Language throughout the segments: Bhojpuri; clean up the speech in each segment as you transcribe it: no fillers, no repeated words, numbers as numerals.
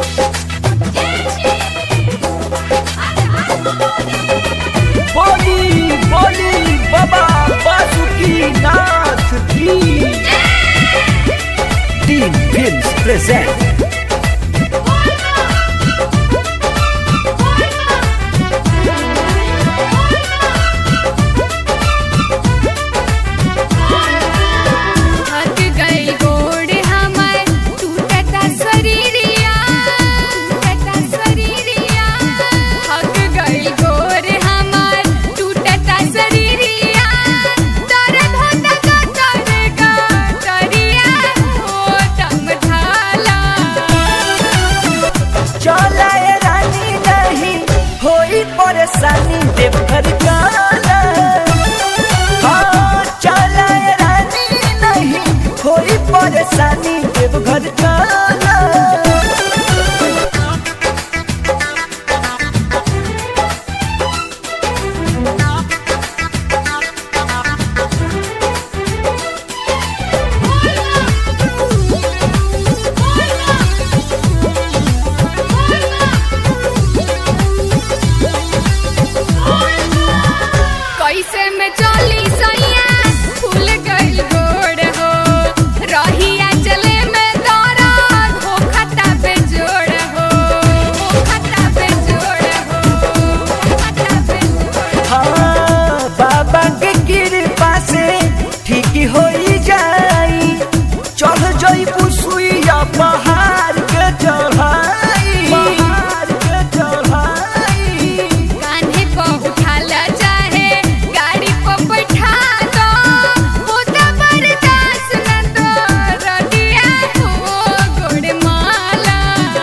बोली बोली बाबा बासुकीनाथ की। टीम फिल्म्स प्रेजेंट परेशानी देवघर जाना। हाँ चला रानी नहीं कोई परेशानी देवघर जाना। कैसे में चली सैया फूल गइल गोड़ हो रहिया चले में दौरान हो खता पे जोड़ हो खता पे जोड़ हो खता पे जोड़। हाँ बाबा के कृपा से ठीक हो जाई चढ़ जाई पुसुइया पहाड़ के चढ़ाई पहाड़ के चढ़ाई। कान्हे को उठा ला चाहे गाड़ी को बैठा दो होता बर्दाश्त न तो रडिया हो गोड़ माला।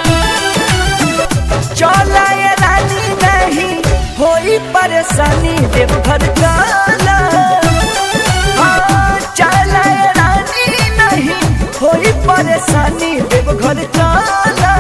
चला रानी नहीं होई परेशानी देवघर जाना। हाँ चला रानी नहीं होई परेशानी देवघर जाना।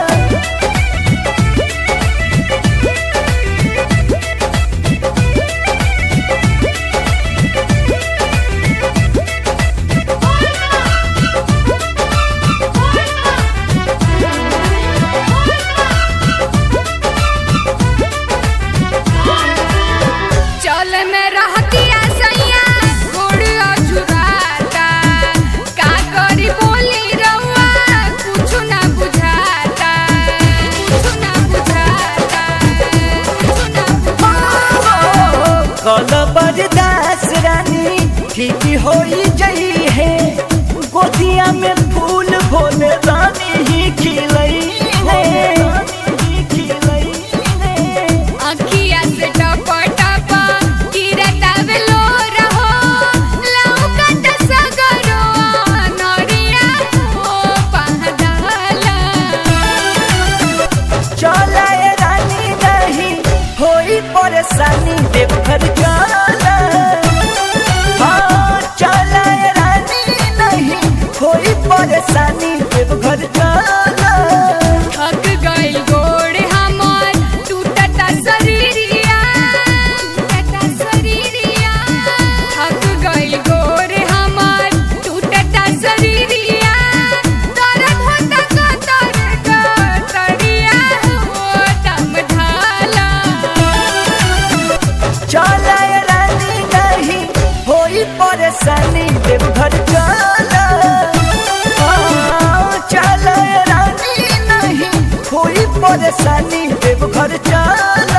चल में रहतिया सैया गोड़ अझुराता का करी बोली रउआ कुछु ना बुझाता कुछु ना बुझाता कुछु ना बुझाता। कल बरदास रानी ठीक हो जाई है गोदिया में फूल भोले रानी ही खिलई है। अखिया से टप टप गिरता वेलो रहो लौकत सगरो नरिया हो पहदला। चला रानी नहीं होई परेशानी देवघर जाना। हाँ चला रानी नहीं होई परेशानी देवघर जाना। थक गइल गोड़ हमर टूटता शरीरिया टूटता शरीरिया। थक गइल गोड़ हमर टूटता शरीरिया दर्द होता कतर कतरिया हो दम ढाला। चला रानी नहीं होई परेशानी देवघर जाना। हाँ चला रानी नहीं होई परेशानी देवघर जाना।